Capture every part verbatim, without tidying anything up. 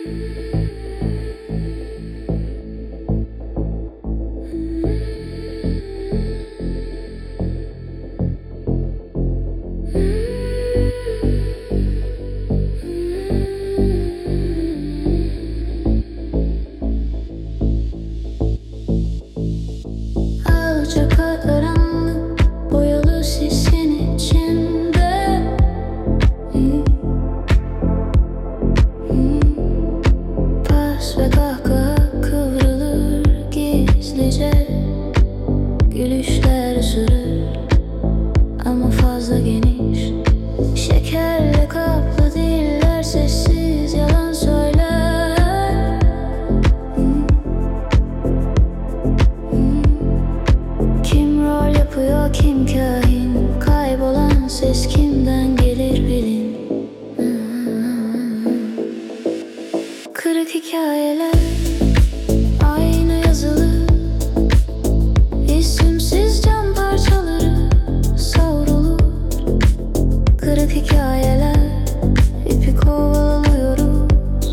Karanlık boyalı sisin içinde, hmm. Hmm. Pas ve kahkaha kıvrılır gizlice, gülüşler ısırır ama fazla geniş. Şekerle kaplı diller sessiz yalan söyler, hmm. Hmm. Kim rol yapıyor, kim kahin? Kaybolan ses kimden gelir bilin. Kırık hikayeler aynı yazılı, isimsiz cam parçaları savrulur. Kırık hikayeler ipi kovalıyoruz.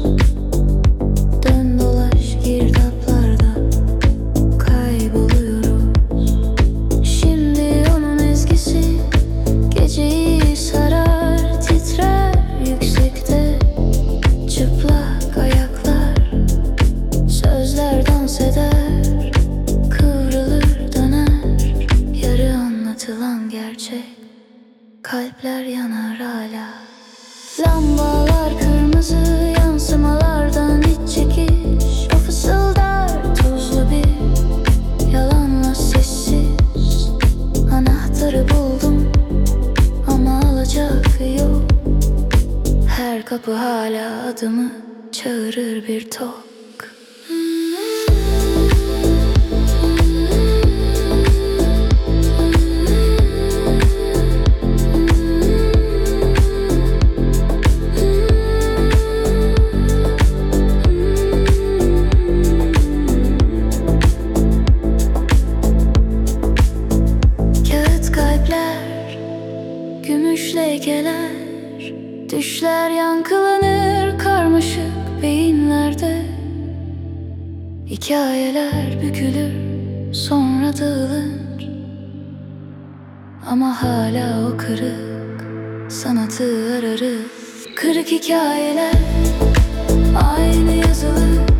Dön dolaş girdaplarda kayboluyoruz. Şimdi onun ezgisi geceyi sarar, titrer yüksekte. Çıplak ayaklar, sözler dans eder, kıvrılır döner. Yarı anlatılan gerçek, kalpler yanar hala. Lambalar kırmızı, yansımalardan iç çekiş. O fısıldar tuzlu bir yalanla sessiz. Anahtarı buldum ama alacak yok. Her kapı hala adımı çağırır bir tok. Kağıt kalpler, gümüş leykeler, düşler yankılanır karmaşık beyinlerde. Hikayeler bükülür, sonra dağılır ama hala o kırık sanatı ararız. Kırık hikayeler aynı yazılı,